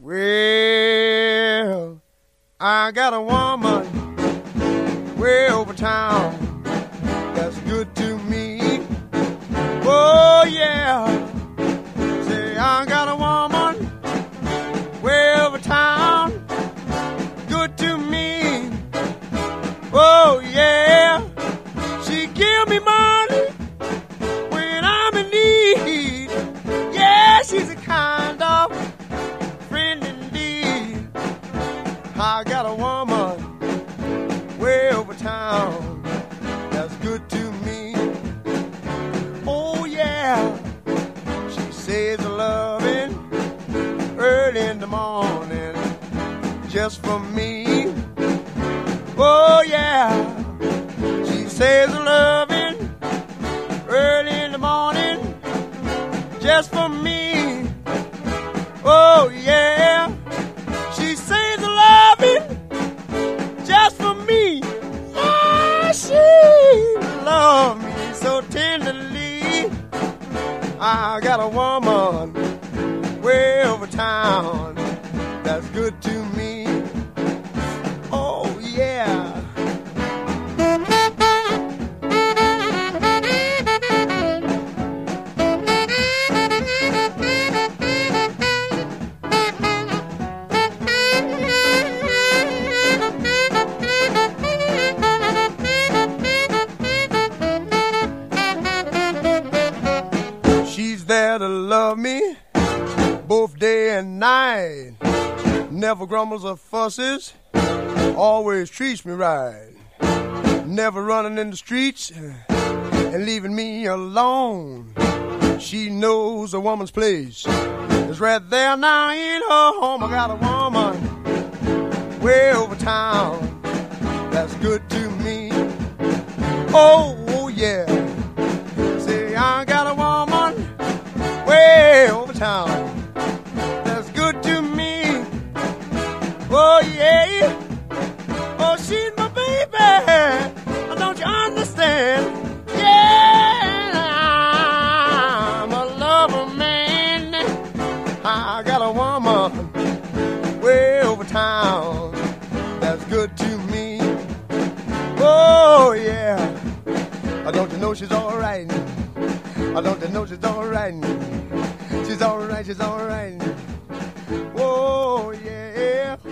Well, I got a woman way over town that's good to me. Oh yeah, say I got a woman way over town, good to me. Oh yeah, she give me money when I'm in need. Yeah, she's a kind of friend indeed. I got a woman way over town that's good to me. Oh yeah, she says a loving early in the morning just for me. Oh yeah, she says a loving early in the morning just for me. Oh yeah, she says a loving just for me. Yeah, she loves me so tenderly. I got a woman way over town that's good to me. Oh yeah. She's there to love me both day and night. Never grumbles or fusses, always treats me right. Never running in the streets and leaving me alone. She knows a woman's place is right there now in her home. I got a woman way over town that's good to me. Oh yeah, say I got a woman way over town that's good to me. Oh yeah, oh she's my baby, don't you understand? Yeah, I'm a lover man. I got a woman way over town that's good to me. Oh yeah, don't you know she's alright? Don't you know she's alright? She's alright, she's alright. Oh yeah.